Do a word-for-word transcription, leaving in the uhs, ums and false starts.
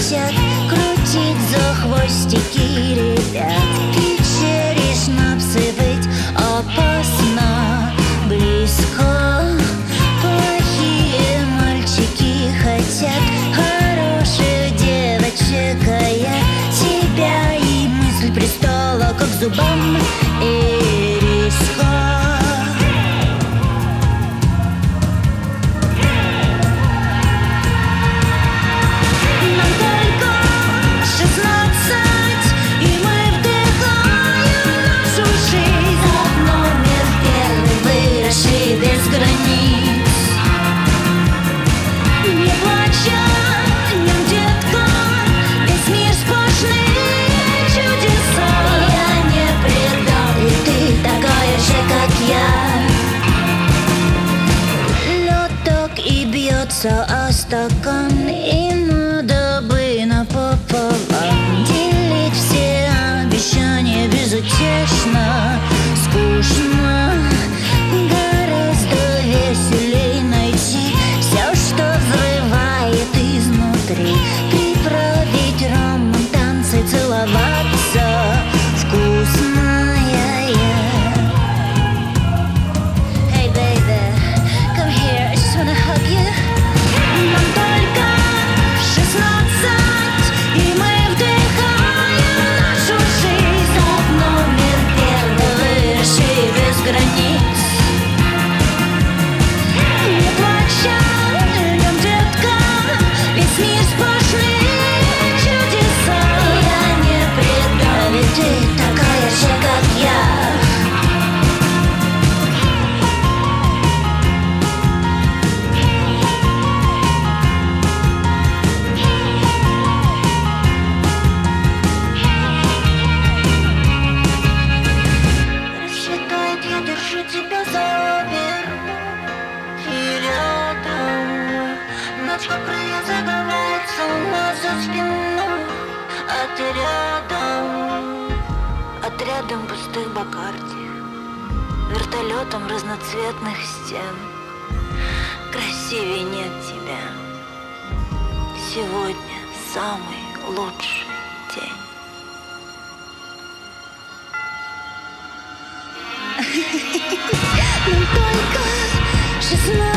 хотят крутить за хвостики ребят. Вечери шнапсы быть опасно близко. Плохие мальчики хотят хороших девочек, а я тебя, и мысль пристала, как к зубам ириска. А стакан, и надо бы напополам делить все обещания безутешно. Скучно, гораздо веселей найти все, что взрывает изнутри. Приправить роман, танцы, целоваться вкусно. Hey baby, come here, I just wanna hug you. Нам только шестнадцать, и мы вдыхаем нашу жизнь. Как номер первый, выросший без границ. Не плачь, льем, детка, весь мир сплошные чудеса. Я не предам, ведь ты такая же, как я. Тебя замер и рядом ночка крылья загорается у нас за спиной. А ты рядом, отрядом пустых Бакарди, вертолетом разноцветных стен. Красивее нет тебя. Сегодня самый лучший день. Нам только шестнадцать.